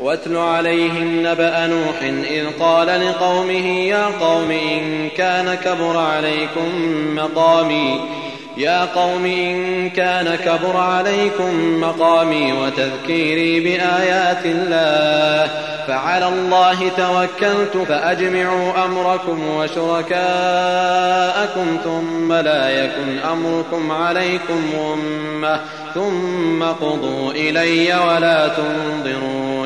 واتل عليهم نبأ نوح إذ قال لقومه يا قوم إن كان كبر عليكم مقامي وتذكيري بآيات الله فعلى الله توكلت فأجمعوا أمركم وشركاءكم ثم لا يكن أمركم عليكم غمة ثم قضوا إلي ولا تنظرون